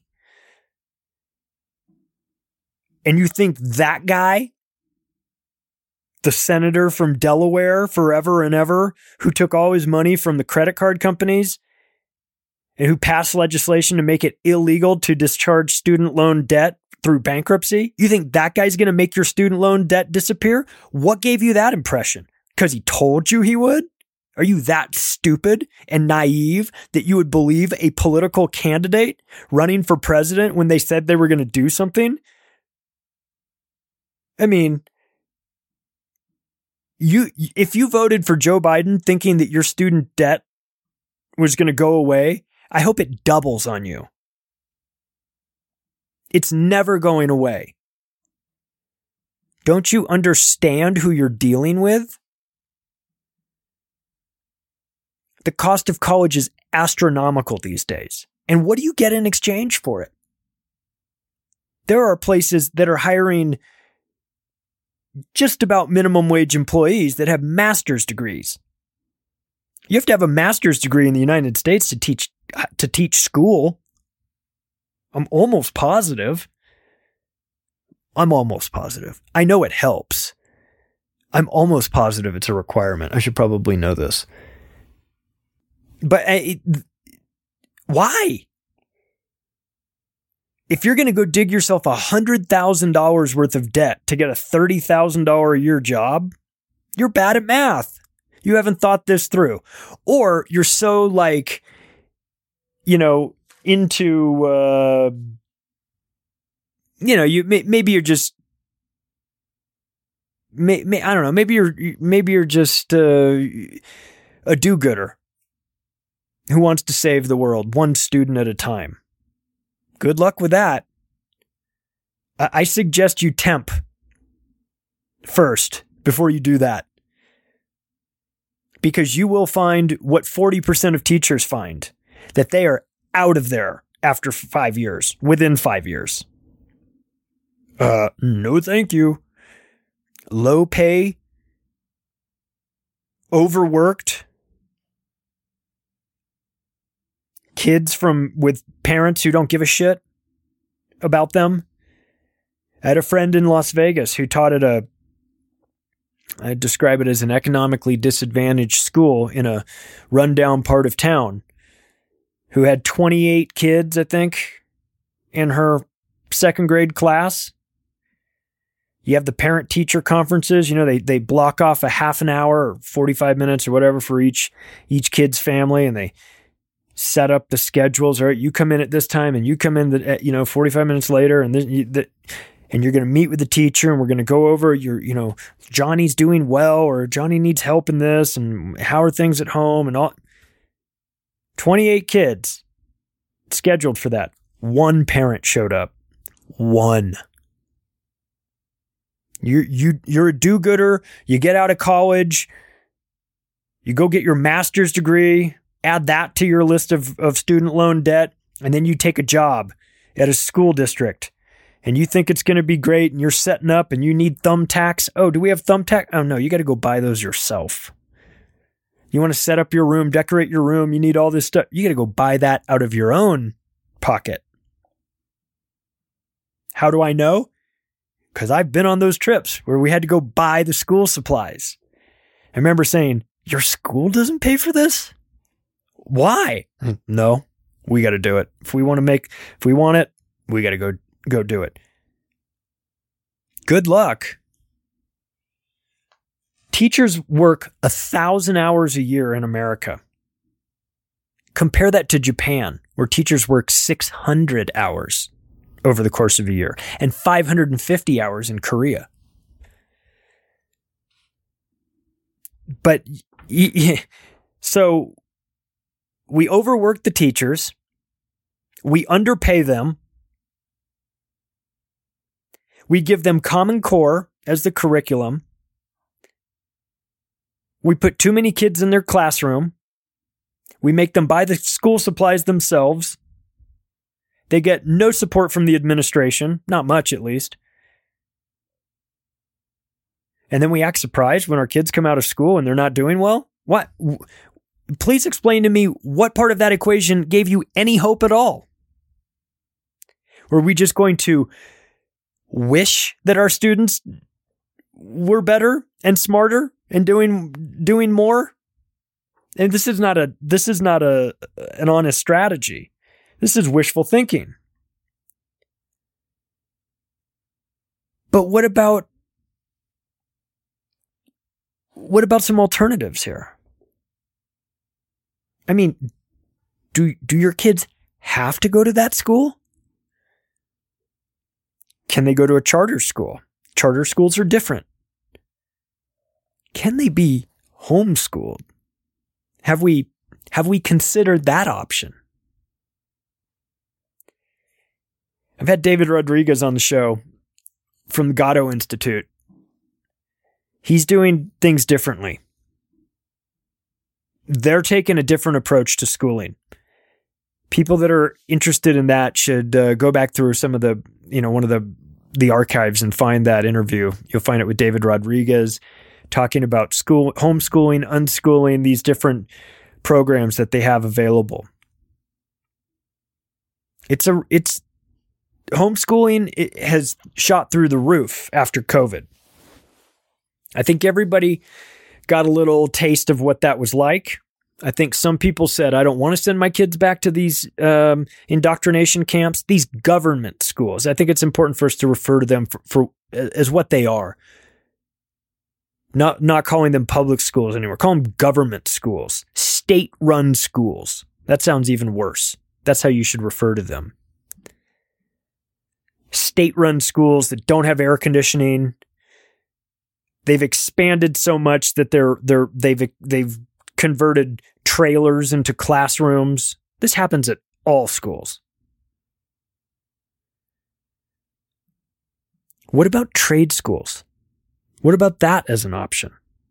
And you think that guy, the senator from Delaware forever and ever, who took all his money from the credit card companies and who passed legislation to make it illegal to discharge student loan debt through bankruptcy, you think that guy's going to make your student loan debt disappear? What gave you that impression? Because he told you he would? Are you that stupid and naive that you would believe a political candidate running for president when they said they were going to do something? I mean, if you voted for Joe Biden thinking that your student debt was going to go away, I hope it doubles on you. It's never going away. Don't you understand who you're dealing with? The cost of college is astronomical these days. And what do you get in exchange for it? There are places that are hiring just about minimum wage employees that have master's degrees. You have to have a master's degree in the United States to teach school. I'm almost positive. I know it helps. I'm almost positive it's a requirement. I should probably know this. But why? if you're going to go dig yourself $100,000 worth of debt to get a $30,000 a year job, you're bad at math. You haven't thought this through. Or you're so like, into, maybe you're just, I don't know, maybe you're just a do-gooder who wants to save the world one student at a time. Good luck with that. I suggest you temp first before you do that. Because you will find what 40% of teachers find, that they are out of there after 5 years, within 5 years. No thank you. Low pay, overworked, kids with parents who don't give a shit about them. I had a friend in Las Vegas who taught at I'd describe it as an economically disadvantaged school in a rundown part of town, who had 28 kids, I think, in her second grade class. You have the parent-teacher conferences. They block off a half an hour or 45 minutes or whatever for each kid's family, and they set up the schedules. All right, you come in at this time, and you come in 45 minutes later, and and you're going to meet with the teacher, and we're going to go over Johnny's doing well, or Johnny needs help in this, and how are things at home, and all. 28 kids scheduled for that. One parent showed up. One. You're a do-gooder. You get out of college. You go get your master's degree. Add that to your list of student loan debt. And then you take a job at a school district. And you think it's going to be great. And you're setting up and you need thumbtacks. Oh, do we have thumbtacks? Oh, no. You got to go buy those yourself. You want to set up your room, decorate your room. You need all this stuff. You got to go buy that out of your own pocket. How do I know? Because I've been on those trips where we had to go buy the school supplies. I remember saying, your school doesn't pay for this? Why? No, we got to do it. If we want it, we got to go do it. Good luck. Teachers work 1,000 hours a year in America. Compare that to Japan, where teachers work 600 hours over the course of a year, and 550 hours in Korea. But so we overwork the teachers, we underpay them, we give them Common Core as the curriculum, we put too many kids in their classroom, we make them buy the school supplies themselves. They get no support from the administration, not much at least. And then we act surprised when our kids come out of school and they're not doing well? What? Please explain to me what part of that equation gave you any hope at all? Were we just going to wish that our students were better and smarter and doing more? And this is not an honest strategy. This is wishful thinking. But what about some alternatives here? I mean, do your kids have to go to that school? Can they go to a charter school? Charter schools are different. Can they be homeschooled? Have we considered that option? I've had David Rodriguez on the show from the Gatto Institute. He's doing things differently. They're taking a different approach to schooling. People that are interested in that should go back through some of the, one of the archives and find that interview. You'll find it with David Rodriguez talking about homeschooling, unschooling, these different programs that they have available. Homeschooling has shot through the roof after COVID. I think everybody got a little taste of what that was like. I think some people said, I don't want to send my kids back to these indoctrination camps, these government schools. I think it's important for us to refer to them for as what they are. Not calling them public schools anymore. Call them government schools, state-run schools. That sounds even worse. That's how you should refer to them. State-run schools that don't have air conditioning. They've expanded so much that they've converted trailers into classrooms. This happens at all schools. What about trade schools? What about that as an option?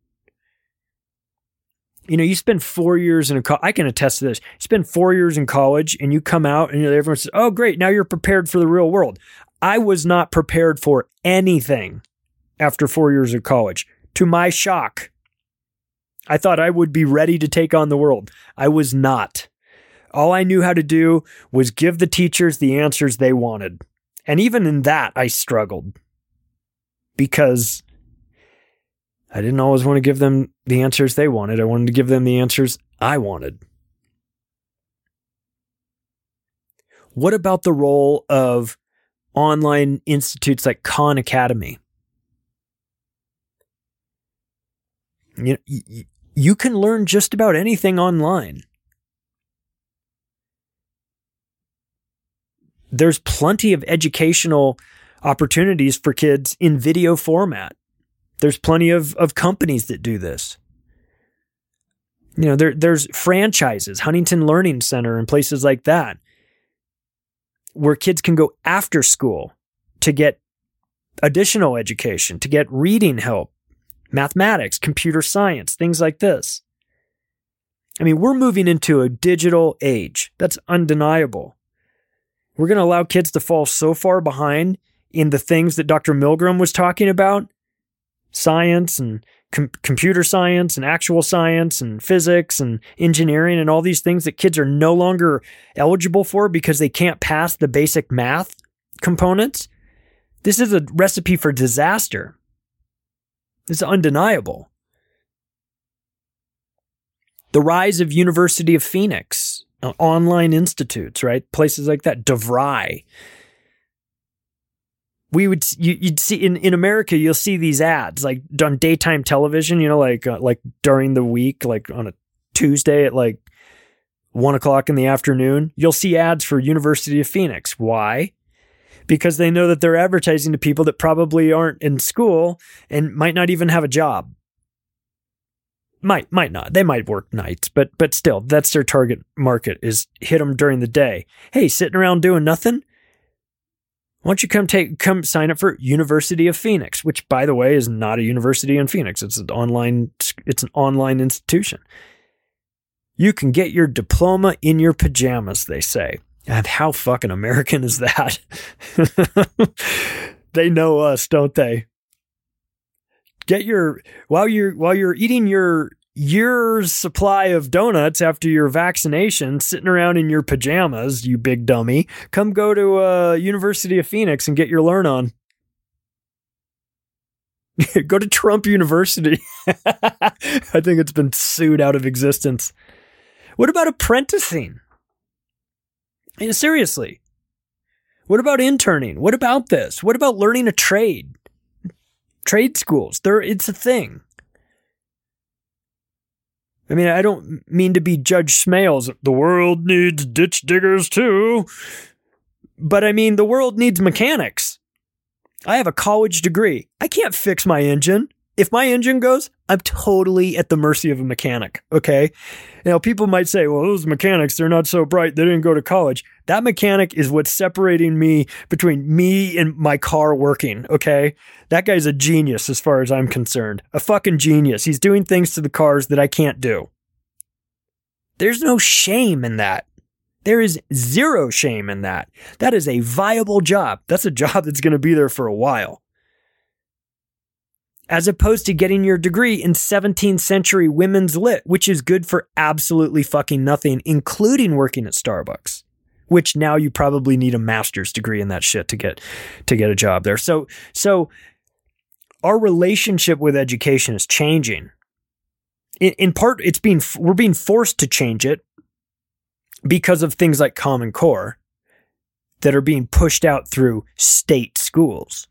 You know, you spend 4 years in I can attest to this. You spend 4 years in college and you come out and everyone says, oh, great, now you're prepared for the real world. I was not prepared for anything after 4 years of college. To my shock, I thought I would be ready to take on the world. I was not. All I knew how to do was give the teachers the answers they wanted. And even in that, I struggled because I didn't always want to give them the answers they wanted. I wanted to give them the answers I wanted. What about the role of online institutes like Khan Academy? You can learn just about anything online. There's plenty of educational opportunities for kids in video format. There's plenty of companies that do this. You know, there's franchises, Huntington Learning Center and places like that, where kids can go after school to get additional education, to get reading help, mathematics, computer science, things like this. I mean, we're moving into a digital age. That's undeniable. We're going to allow kids to fall so far behind in the things that Dr. Milgram was talking about, science and computer science and actual science and physics and engineering and all these things that kids are no longer eligible for because they can't pass the basic math components. This is a recipe for disaster. It's undeniable. The rise of University of Phoenix, online institutes, right? Places like that, DeVry. You'd see in America, you'll see these ads like on daytime television, you know, like during the week, like on a Tuesday at like 1 o'clock in the afternoon, you'll see ads for University of Phoenix. Why? Because they know that they're advertising to people that probably aren't in school and might not even have a job. Might not. They might work nights, but still, that's their target market, is hit them during the day. Hey, sitting around doing nothing? Why don't you come sign up for University of Phoenix, which, by the way, is not a university in Phoenix. It's an online institution. You can get your diploma in your pajamas, they say. And how fucking American is that? They know us, don't they? Get while you're eating your year's supply of donuts after your vaccination, sitting around in your pajamas, you big dummy, come go to University of Phoenix and get your learn on. Go to Trump University. I think it's been sued out of existence. What about apprenticing? Seriously. What about interning? What about this? What about learning a trade? Trade schools. It's a thing. I mean, I don't mean to be Judge Smales. The world needs ditch diggers too. But I mean, the world needs mechanics. I have a college degree. I can't fix my engine. If my engine goes, I'm totally at the mercy of a mechanic, okay? Now, people might say, well, those mechanics, they're not so bright. They didn't go to college. That mechanic is what's separating me between me and my car working, okay? That guy's a genius as far as I'm concerned. A fucking genius. He's doing things to the cars that I can't do. There's no shame in that. There is zero shame in that. That is a viable job. That's a job that's going to be there for a while. As opposed to getting your degree in 17th century women's lit, which is good for absolutely fucking nothing, including working at Starbucks, which now you probably need a master's degree in that shit to get a job there. So our relationship with education is changing. in part, we're being forced to change it because of things like Common Core that are being pushed out through state schools.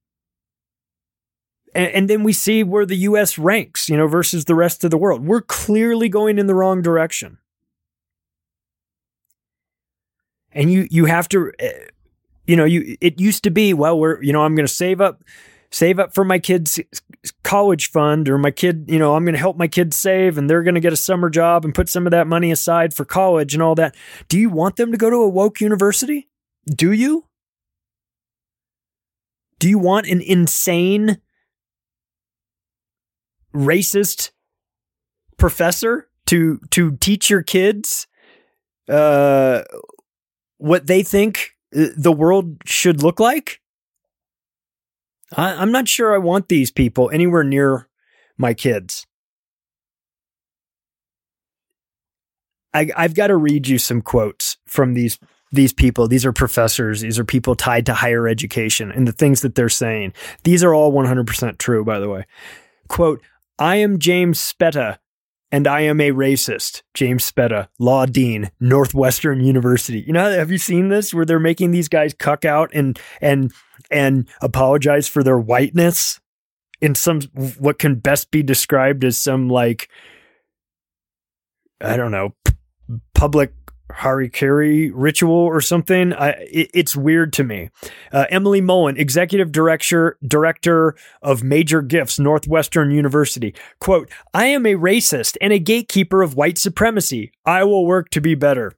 And then we see where the U.S. ranks, versus the rest of the world. We're clearly going in the wrong direction. And you have to, it used to be, well, I'm going to save up for my kid's college fund, or my kid, I'm going to help my kids save, and they're going to get a summer job and put some of that money aside for college and all that. Do you want them to go to a woke university? Do you? Do you want an insane, racist professor to teach your kids what they think the world should look like? I'm not sure I want these people anywhere near my kids. I've got to read you some quotes from these people. These are professors. These are people tied to higher education, and the things that they're saying. These are all 100% true, by the way. Quote, "I am James Speta, and I am a racist." James Speta, law dean, Northwestern University. Have you seen this where they're making these guys cuck out and apologize for their whiteness in some, what can best be described as some, like, I don't know, public harikiri ritual or something? It's weird to me. Emily Mullen, executive director of Major Gifts, Northwestern University. Quote, "I am a racist and a gatekeeper of white supremacy. I will work to be better."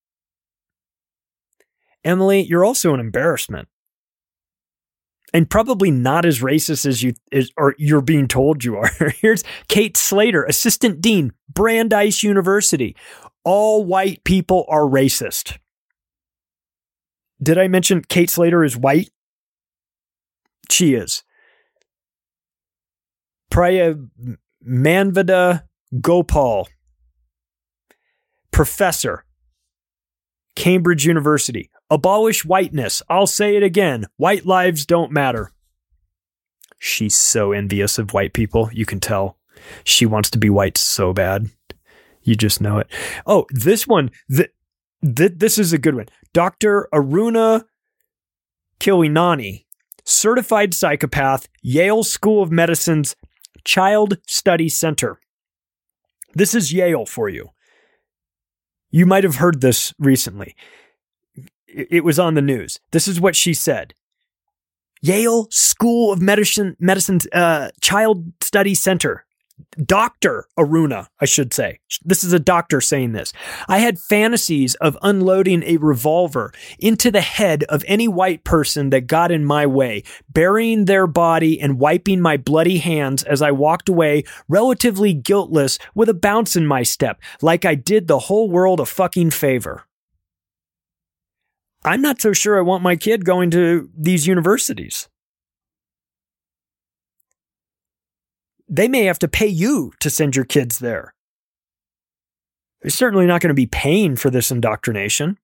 Emily, you're also an embarrassment. And probably not as racist as you're being told you are. Here's Kate Slater, assistant dean, Brandeis University. "All white people are racist." Did I mention Kate Slater is white? She is. Priya Manvada Gopal, professor, Cambridge University. "Abolish whiteness. I'll say it again. White lives don't matter." She's so envious of white people. You can tell. She wants to be white so bad. You just know it. Oh, this one. This is a good one. Dr. Aruna Kilinani, certified psychopath, Yale School of Medicine's Child Study Center. This is Yale for you. You might have heard this recently. It was on the news. This is what she said. Yale School of Medicine's Child Study Center. Dr. Aruna, I should say. This is a doctor saying this. "I had fantasies of unloading a revolver into the head of any white person that got in my way, burying their body and wiping my bloody hands as I walked away, relatively guiltless, with a bounce in my step, like I did the whole world a fucking favor." I'm not so sure I want my kid going to these universities. They may have to pay you to send your kids there. They're certainly not going to be paying for this indoctrination.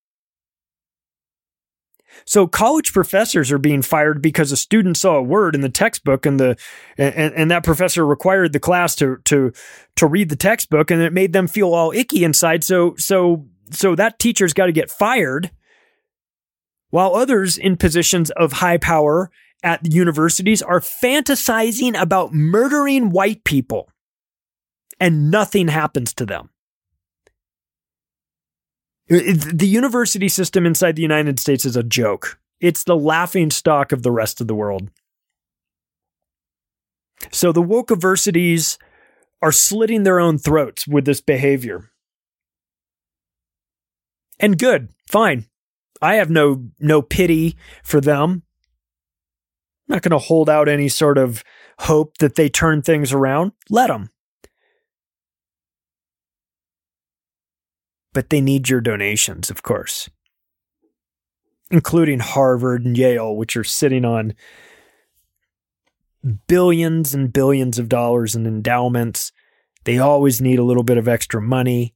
So college professors are being fired because a student saw a word in the textbook and that professor required the class to read the textbook, and it made them feel all icky inside. So that teacher's got to get fired, while others in positions of high power at the universities are fantasizing about murdering white people, and nothing happens to them. The university system inside the United States is a joke. It's the laughing stock of the rest of the world. So the woke-aversities are slitting their own throats with this behavior. And good, fine. I have no pity for them. I'm not going to hold out any sort of hope that they turn things around. Let them. But they need your donations, of course, including Harvard and Yale, which are sitting on billions and billions of dollars in endowments. They always need a little bit of extra money.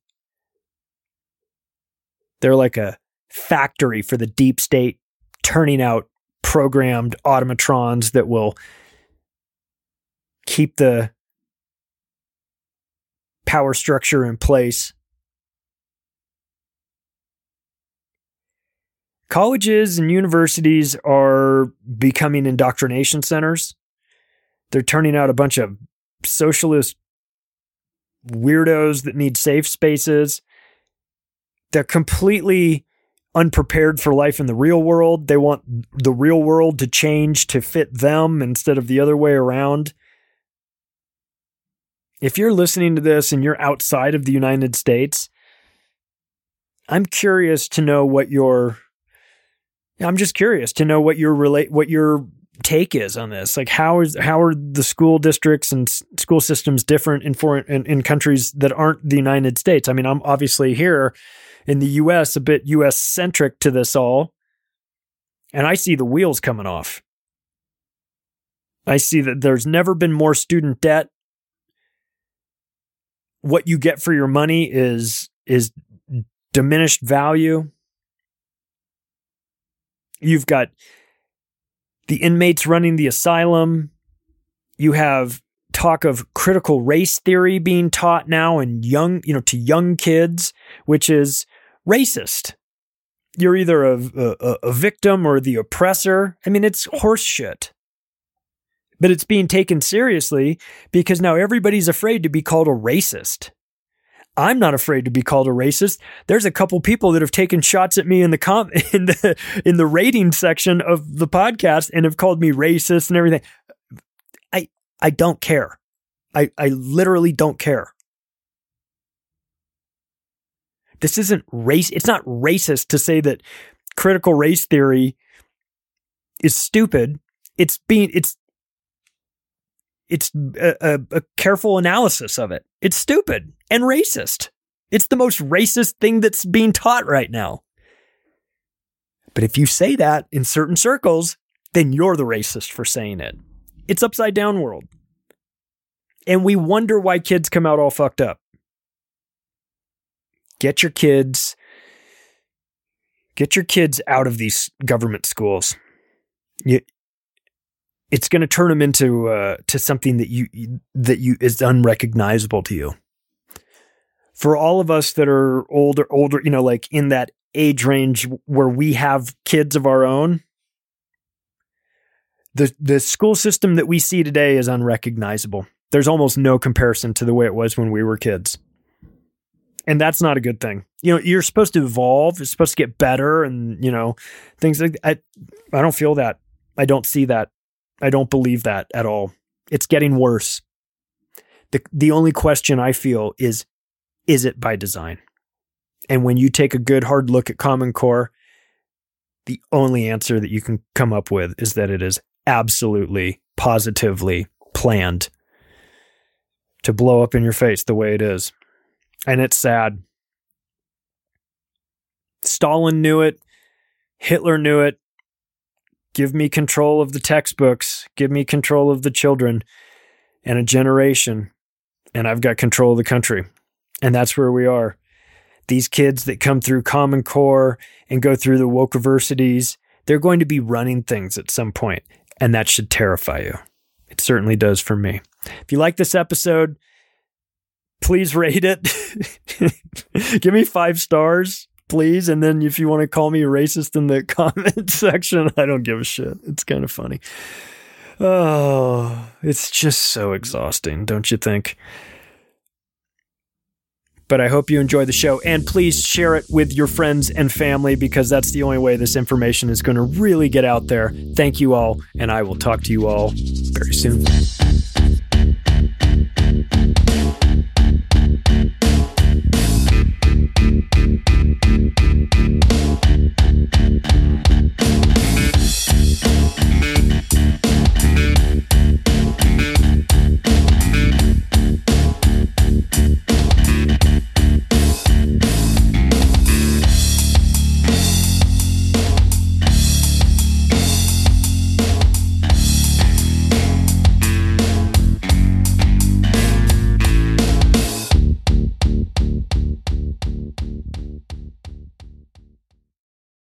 They're like a factory for the deep state, turning out programmed automatrons that will keep the power structure in place. Colleges and universities are becoming indoctrination centers. They're turning out a bunch of socialist weirdos that need safe spaces. They're completely unprepared for life in the real world. They want the real world to change to fit them instead of the other way around. If you're listening to this and you're outside of the United States, I'm curious to know what your take is on this. Like, how are the school districts and school systems different in countries that aren't the United States? I mean, I'm obviously here in the US, a bit US centric to this all, and I see the wheels coming off. I see that there's never been more student debt. What you get for your money is diminished value. You've got the inmates running the asylum. You have talk of critical race theory being taught now and to young kids, which is racist. You're either a victim or the oppressor. I mean, it's horse shit. But it's being taken seriously because now everybody's afraid to be called a racist. I'm not afraid to be called a racist. There's a couple people that have taken shots at me in the rating section of the podcast and have called me racist and everything. I don't care. I literally don't care. This isn't race. It's not racist to say that critical race theory is stupid. It's a careful analysis of it. It's stupid and racist. It's the most racist thing that's being taught right now. But if you say that in certain circles, then you're the racist for saying it. It's upside down world. And we wonder why kids come out all fucked up. Get your kids out of these government schools. It's going to turn them into to something that is unrecognizable to you. For all of us that are older, like in that age range where we have kids of our own, the school system that we see today is unrecognizable. There's almost no comparison to the way it was when we were kids. And that's not a good thing. You're supposed to evolve. It's supposed to get better and, things like that. I don't feel that. I don't see that. I don't believe that at all. It's getting worse. The only question I feel is it by design? And when you take a good hard look at Common Core, the only answer that you can come up with is that it is absolutely, positively planned to blow up in your face the way it is. And it's sad. Stalin knew it. Hitler knew it. Give me control of the textbooks. Give me control of the children and a generation. And I've got control of the country. And that's where we are. These kids that come through Common Core and go through the wokeversities, they're going to be running things at some point. And that should terrify you. It certainly does for me. If you like this episode, please rate it. Give me 5 stars, please. And then if you want to call me a racist in the comment section, I don't give a shit. It's kind of funny. Oh, it's just so exhausting, don't you think? But I hope you enjoy the show, and please share it with your friends and family because that's the only way this information is going to really get out there. Thank you all, and I will talk to you all very soon.